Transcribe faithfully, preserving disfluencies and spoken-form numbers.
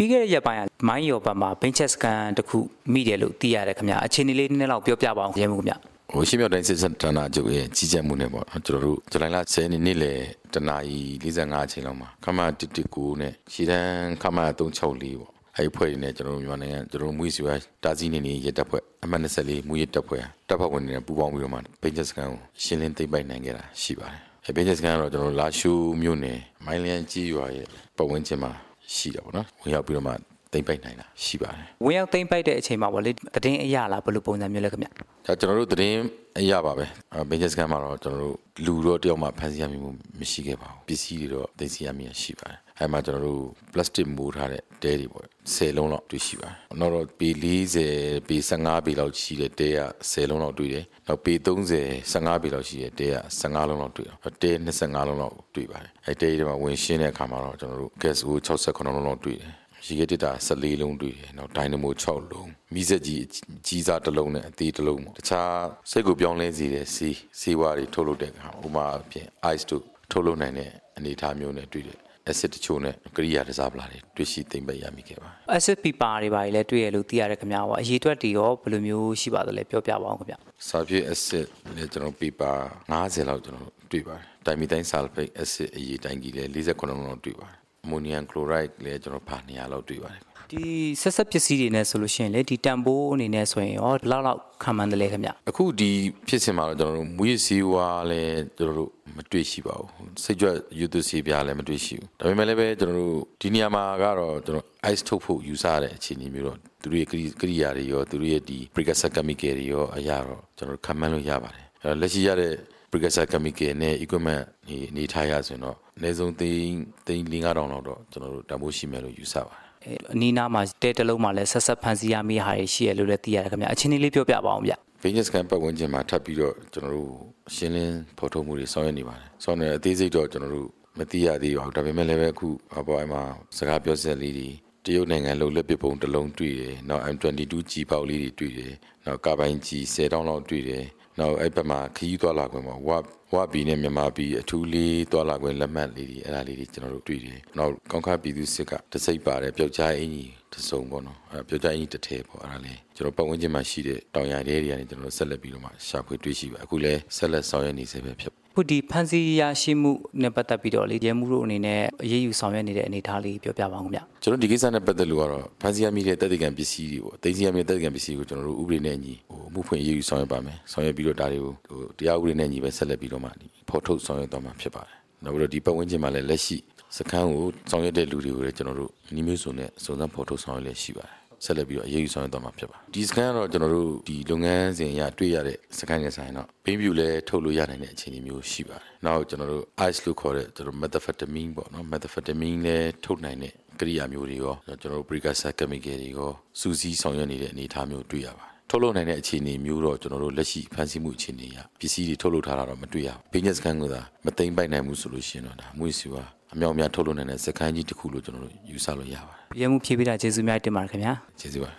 ပြီးခဲ့တဲ့ရက်ပိုင်းကမိုင်းရော်ဘတ်မှာဘိန်းချက်စကန်တစ်ခုမိတယ်လို့သိရတယ်ခင်ဗျအခြေအနေလေးနည်းနည်းလောက်ပြောပြပါအောင်ရဲမှုခင်ဗျဟိုရှင်းမြောက်တိုင်းစစ်စတနာကျုပ်ရဲ့ကြီးကြပ်မှုနဲ့ပေါ့ကျွန်တော်တို့ဇူလိုင်လဆယ်နေ့နေ့လယ်တနာရီလေးဆယ်ငါးအချိန်လောက်မှာခမတစ်တစ်ကိုနဲ့ရှီတန်းခမသုံး၆လေးပေါ့အဲ့ဖွဲ့နေကျွန်တော်တို့မြန်မာနိုင်ငံကျွန်တော်တို့မွေးစီဝါတာစီနေနေရတပ်ဖွဲ့အမှတ်၂၄မွေးရတပ်ဖွဲ့တပ်ဖွဲ့ဝင်တွေနဲ့ပူးပေါင်းပြီးတော့မှဘိန်းချက်စကန်ကိုရှင်းလင်းသိမ်းပိုက်နိုင်ခဲ့တာရှိပါတယ်အဲ့ဘိန်းချက်စကန်ကတော့ကျွန်တော်တို့လာရှိုးမြို့နယ်မိုင်းလျန်ကြီးရွာရဲ့ပတ်ဝန်းကျင်မှာရှိတာပေါ့နော်ဝင်ရောက်ပြီးတော့မှသိမ့်ပိုက်နိုင်တာရှိပါတယ်။ဝင်ရောက်သိမ့်ပိုက်တဲ့အချိန်မှာပေါ့လေတည်င်းအရလားဘယ်လိုပုံစံမျိုးလဲခင်ဗျ။ဒါကျွန်တော်တို့တည်င်းအရပါပဲ။ဘင်ဂျက်စကန်မှာတော့ကျွန်တော်တို့လူတော့တယောက်မှဖန်ဆီးရမိမှုမရှိခဲ့ပါဘူး။ပစ္စည်းတွေတော့သိသိရမိရရှိပါတယ်။အဲမှာကျွန်တော်တို့ပလတ်စတစ်မိုးထားတဲ့တဲတွေပေါ့။ဆယ်လုံးလောက်တွေ့ရှိပါတယ်။နောက်တော့ပေလေးဆယ်ပေ၁၅ပေလောက်ရှိတဲ့တဲကဆယ်လုံးလောက်တွေ့တယ်။နောက်ပေသုံးဆယ်၁၅ပေလောက်ရှိတဲ့တဲက၁၅လုံးလောက်တွေ့တယ်။တဲ၂၅လုံးလောက်တွေ့ပါတယ်။အဲတဲတွေမှာဝင်ရှင်းတဲ့အခါမှာတော့ကျွန်တော်တို့ gas ကို၆၇လုံးလောက်တွေ့တယ်။ရေခဲတစ်တာ၁၄လုံးတွေ့တယ်နောက်ဒိုင်နမို၆လုံးမီးစက်ကြီးကြီးစားတစ်လုံးနဲ့အသေးတစ်လုံးတခြားစိတ်ကိုပြောင်းလဲစေတဲ့စီစီဝါတွေထုတ်လုပ်တဲ့အခါဥမာအပြင် ice တို့ထုတ်လုပ်နိုင်တဲ့အနေအထားမျိုးနဲ့တွေ့တယ် acid တချို့နဲ့ကရိယာတစားပလာတွေတွေ့ရှိသိမ့်ပိတ်ရမိခဲ့ပါ acid paper တွေပါလေတွေ့ရလို့သိရတယ်ခင်ဗျာပေါ့အရေးအတွက်တွေရောဘယ်လိုမျိုးရှိပါသလဲပြောပြပါအောင်ခင်ဗျာစာပြေ acid လည်းကျွန်တော် paper ၅၀လောက်ကျွန်တော်တွေ့ပါတယ် dimethyl sulfate acid အရေးတိုင်းကြီးလည်း၄၈လုံးလောက်တွေ့ပါတယ်ammonium chloride လည်းကျွန်တော်ဖာနေရလောက်တွေ့ပါတယ်ဒီဆက်ဆက်ပစ္စည်းတွေနဲ့ဆိုလို့ရှိရင်လေဒီတန်ဖိုးအနေနဲ့ဆိုရင်ရောဘယ်လောက်လောက်ခံမှန်းတယ်လဲခင်ဗျအခုဒီဖြစ်စဉ်မှာတော့ကျွန်တော်တို့မွေးစီဝါလည်းကျွန်တော်တို့မတွေ့ရှိပါဘူးစိတ်ကြွယူသူစီပြားလည်းမတွေ့ရှိဘူးဒါပေမဲ့လည်းပဲကျွန်တော်တို့ဒီနေရာမှာကတော့ကျွန်တော် ice ထုတ်ဖို့ယူဆရတဲ့အခြေအနေမျိုးတော့သူတို့ရဲ့ကရိယာတွေရောသူတို့ရဲ့ဒီ precursor chemical တွေရောအရာတော့ကျွန်တော်တို့ခံမှန်းလို့ရပါတယ်အဲလက်ရှိရတဲ့precursor chemical နဲ့ equipment နေနေထားရဆိုရင်တော့အနည်းဆုံးသိန်းသိန်း၄-၅တောင်လောက်တော့ကျွန်တော်တို့တန်ဖိုးရှိမယ်လို့ယူဆပါတယ်အနီးနားမှာတဲတလုံးမှာလည်းဆက်ဆက်ဖန်ဆီးရမိဟာတွေရှိရလို့လည်းသိရတယ်ခင်ဗျအချင်းလေးပြောပြပါအောင်ဗျဘင်းဂျက်စကန်ပတ်ဝန်းကျင်မှာထပ်ပြီးတော့ကျွန်တော်တို့ရှင်းလင်းဖော်ထုတ်မှုတွေဆောင်ရွက်နေပါတယ်ဆောင်နေအသေးစိတ်တော့ကျွန်တော်တို့မသိရသေးပါဘူးဒါပေမဲ့လည်းပဲအခုအပေါ်အမှာစကားပြောစက်လေးတွေတရုတ်နိုင်ငံလုံလက်ပစ်ပုံတစ်လုံးတွေ့တယ်နောက် M ၂၂ G ပေါက်လေးတွေတွေ့တယ်နောက်ကာဘိုင် G ၁၀တောင်းလောက်တွေ့တယ်နောက်အဲ့ဘက်မှာခရီးသွားလာခွင့်မှာဝပ်ဝပ်ဘီနဲ့မြန်မာပြည်အထူးလေးသွားလာခွင့်လက်မှတ်လေးတွေအဲ့ဒါလေးတွေကျွန်တော်တို့တွေ့တယ်နောက်ကောင်းခါပြည်သူစစ်ကတစိပ်ပါတယ်ပျောက်ကြားအင်ကြီးတစ်စုံပေါ့နော်အဲ့ပျောက်ကြားအင်ကြီးတစ်ထည်ပေါ့အဲ့ဒါလေးကျွန်တော်ပတ်ဝန်းကျင်မှာရှိတဲ့တောင်ရတဲတွေကနေကျွန်တော်တို့ဆက်လက်ပြီးတော့မှရှာဖွေတွေ့ရှိပါအခုလည်းဆက်လက်ဆောင်ရွက်နေစေပဲဖြစ်ခုဒီဖန်စီရရှိမှုနဲ့ပတ်သက်ပြီးတော့လေရဲမှုတို့အနေနဲ့အရေးယူဆောင်ရွက်နေတဲ့အနေအထားလေးပြောပြပါဦးခင်ဗျကျွန်တော်ဒီကိစ္စနဲ့ပတ်သက်လို့ကတော့ဖန်စီရမိတဲ့တပ်တည်ကံပစ္စည်းတွေပေါ့သိသိရမိတဲ့တပ်တည်ကံပစ္စည်းကိုကျွန်တော်တို့ဥပဒေနဲ့ညီဟိုမှုဖွင့်အရေးယူဆောင်ရွက်ပါမယ်ဆောင်ရွက်ပြီးတော့ဒါတွေကိုဟိုတရားဥပဒေနဲ့ညီပဲဆက်လက်ပြီးတော့မှဖော်ထုတ်ဆောင်ရွက်သွားမှာဖြစ်ပါတယ်နောက်ပြီးတော့ဒီပတ်ဝန်းကျင်မှာလည်းလက်ရှိစခန်းကိုဆောင်ရွက်တဲ့လူတွေကိုလည်းကျွန်တော်တို့ညီမျိုးစုံနဲ့စုံစမ်းဖော်ထုတ်ဆောင်ရွက်လည်းရှိပါတယ်ဆက်လက်ပြီးတော့အရေးယူဆောင်ရွက်သွားမှာဖြစ်ပါတယ်ဒီစကန်ကတော့ကျွန်တော်တို့ဒီလုပ်ငန်းစဉ်အရတွေ့ရတဲ့စကန်နဲ့ဆိုင်တော့ဘိန်းပြူလည်းထုတ်လို့ရနိုင်တဲ့အခြေအနေမျိုးရှိပါတယ်နောက်ကျွန်တော်တို့ ice လို့ခေါ်တဲ့ကျွန်တော် methamphetamine ပေါ့နော် methamphetamine လည်းထုတ်နိုင်တဲ့ကရိယာမျိုးတွေရောကျွန်တော်တို့ precursor chemical တွေရောစူးစီးဆောင်ရွက်နေတဲ့အနေအထားမျိုးတွေ့ရပါတယ်ထုတ်လုပ်နိုင်တဲ့အခြေအနေမျိုးတော့ကျွန်တော်တို့လက်ရှိဖန်ဆီးမှုအခြေအနေအရပစ္စည်းတွေထုတ်လုပ်ထားတာတော့မတွေ့ရဘူးဘိန်းချက်စကန်ကသာမသိမ့်ပိုက်နိုင်ဘူးဆိုလို့ရှိရင်တော့ဒါမွေးစီဝါအမြောက်အများထုတ်လုပ်နိုင်တဲ့စကန်ကြီးတစ်ခုလို့ကျွန်တော်တို့ယူဆလို့ရပါတယ်ရဲမှုဖြည့်ပေးတာကျေးဇူးများတင်ပါတယ်ခင်ဗျာကျေးဇူးပါ